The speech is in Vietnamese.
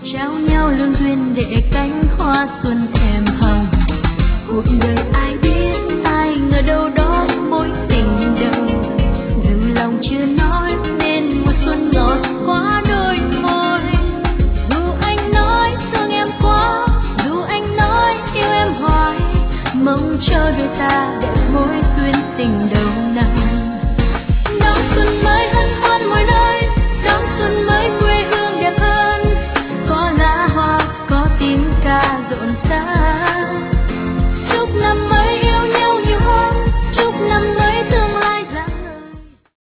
trao nhau lương duyên để cánh hoa xuân thèm hồng. Cuộc đời ai biết, ai ngờ đâu đó mối tình đầu. Dù lòng chưa nói nên mùa xuân ngọt quá đôi môi. Dù anh nói thương em quá, dù anh nói yêu em hoài, mong cho đôi ta đẹp mối duyên tình đầu năm. Đón xuân mới